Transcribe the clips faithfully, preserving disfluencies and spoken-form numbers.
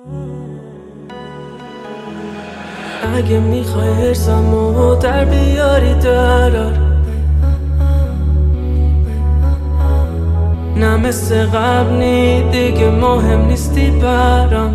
اگه میخوای حرصمو در بیاری درار، نه مثل قبل نی دیگه مهم نیستی برام.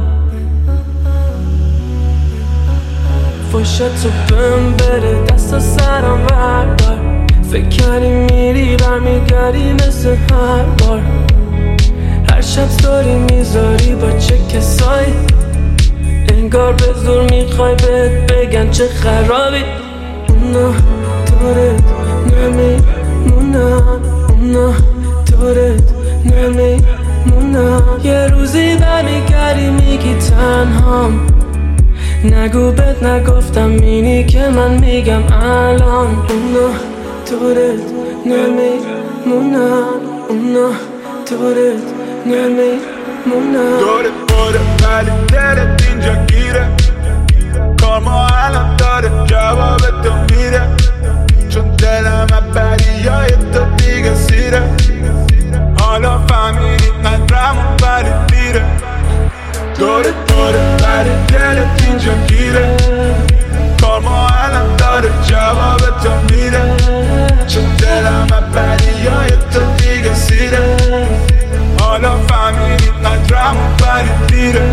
فوشتو بهم بره دست سرم بردار، فکر کردی میری برمیگردی مثل هر بار. هر شب ستوری میذاری با چه کسایی، انگار به زور میخوای بهت بگن چه خرابی. اونا دارت نمیمونن، اونا دارت نمیمونن. یه روزی برمیگردی میگی تنهام، نگو بهت نگفتم اینی که من میگم الان. اونا دارت نمیمونن، اونا دارت نمیمونن. دورت بره ولی دلت اینجا گیره، کار ما الان داره جواب تو میره، چون دلم بری های تو دیگه سیره. حالا فهمیدی قدرمون ولی دیره. دورت بره ولی دلت اینجا گیره، کار ما الان داره جواب تو میره، چون دلم بری های تو دیگه سیره. حالا فهمیدی قدرمون ولی دیره.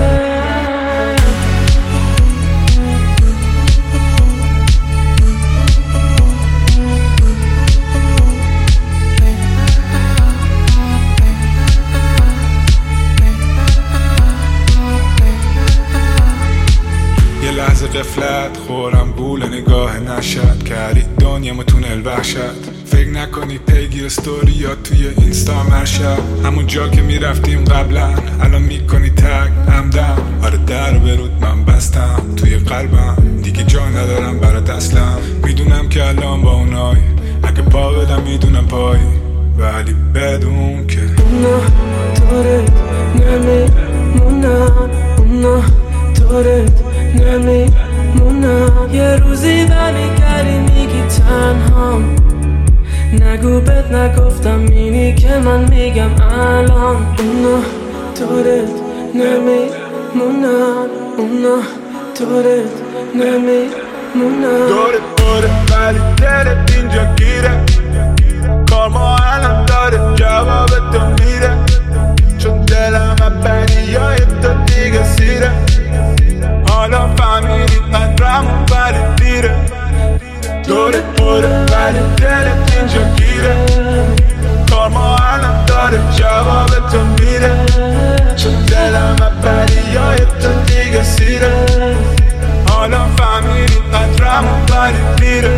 یه لحظه غفلت خورم گول نگاه نشد، کردی دنیا متونل وحشت. فکر نکنی پیگیر استوری یا توی اینستا مرشد، همون جا که میرفتیم قبلا الان میکنی تگ همدم. آره در برود من بستم توی قلبم، دیگه جا ندارم برات اصلا. میدونم که الان با اونای اگه پا بدم میدونم پایی، ولی بدون که اونا دارت نمیمونن، اونا دارت نمیمونن. یه روزی برمیگردی میگی تنهام، نگو بهت نگفتم اینی که من میگم الان. اونا دارت نمیمونن، اونا دارت نمیمونن. دورت بره ولی دلت اینجا گیره، کار ما الان داره جواب تو میره، چون دلم بری های تو دیگه سیره. حالا فهمیدی قدرمون ولی دیره. دورت بره ولی دلت اینجا گیره، کار ما الان داره جواب تو میره، چون دلم بری های تو دیگه سیره. حالا فهمیدی قدرمون ولی دیره.